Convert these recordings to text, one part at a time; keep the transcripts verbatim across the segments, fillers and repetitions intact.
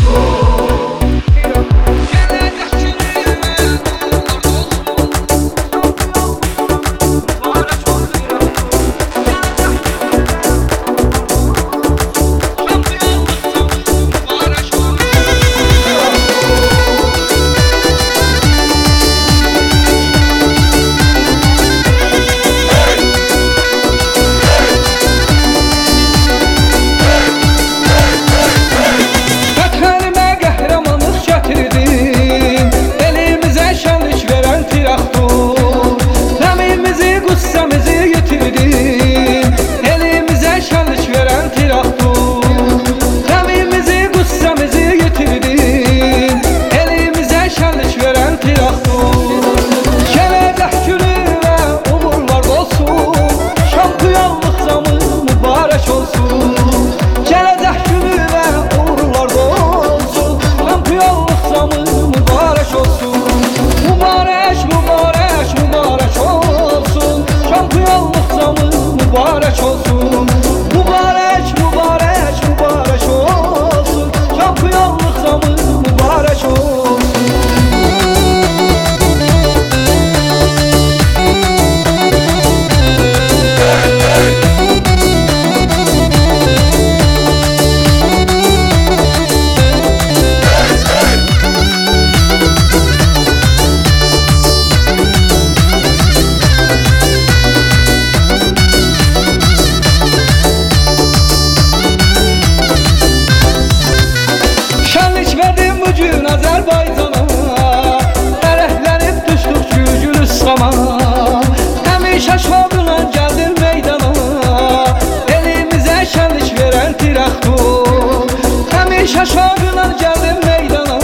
Şaşağılar gəldim meydana,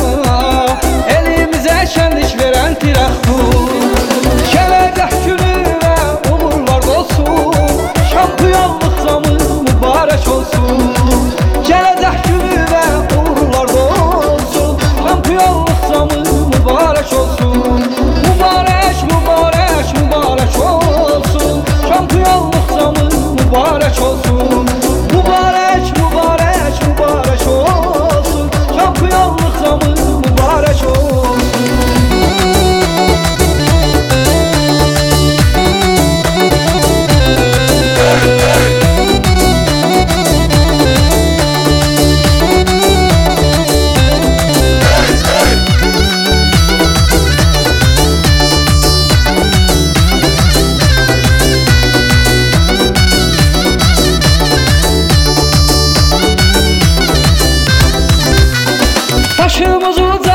elimizə şənlik verən tirəxtur. Gələcək günü və umurlar olsun, şampiyonluq zamı mübarək olsun. Gələcək günü və umurlar olsun, şampiyonluq zamı mübarək olsun. Mübarək, mübarək, mübarək olsun, şampiyonluq zamı mübarək olsun. Mübarək, mübarək, mübarək olsun, şampiyonluq zamı mübarək olsun. Başımız uca